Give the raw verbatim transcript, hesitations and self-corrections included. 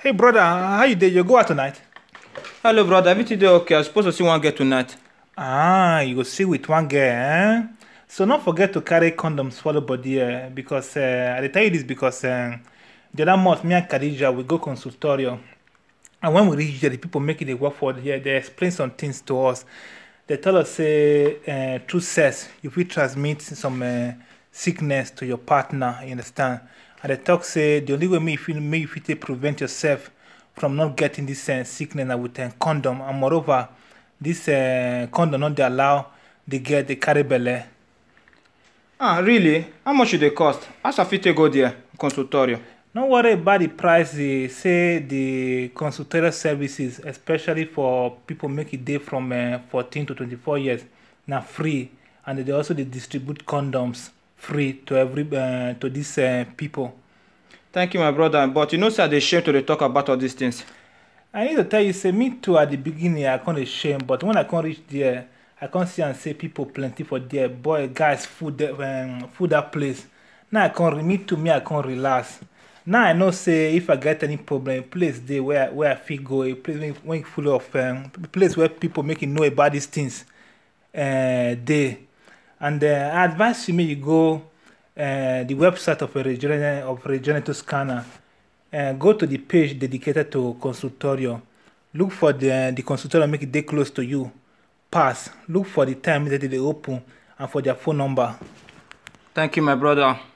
Hey brother, how you dey? You go out tonight? Hello, brother. Everything dey okay? I'm supposed to see one girl tonight. Ah, you go see with one girl, eh? So not forget to carry condoms for the body, eh? Because uh, I dey tell you this because uh, the other month, me and Khadija, we go consultorium. And when we reach there, the people making the work for here, they explain some things to us. They tell us, say, uh, through sex, if we transmit some uh, sickness to your partner, you understand? And they talk, say, the only way me if you, me if you take prevent yourself from not getting this uh, sickness na with a condom. And moreover, this uh, condom not dey allow the girl they carry belle. Ah, really? How much should they cost? As I fit take go there, consultorium. Don't worry about the price. They say the consultorial services, especially for people making day from uh, fourteen to twenty-four years, now free, and they also they distribute condoms free to every uh, to these uh, people. Thank you, my brother. But you know, sir, they shame to dey talk about all these things. I need to tell you, say me too at the beginning I can't shame, but when I can't reach there, I can't see and say people plenty for there. Boy, guys, food that um, food that place. Now I can't me to me I can't relax. Now I know say if I get any problem, place there where where I feel go, a place when when full of um, place where people making know about these things, uh, there. And uh, I advise you me you go uh, the website of a regener of Regenerator Scanner. Uh, go to the page dedicated to consultorium. Look for the the consultorium, make it day close to you. Pass. Look for the time that they open and for their phone number. Thank you, my brother.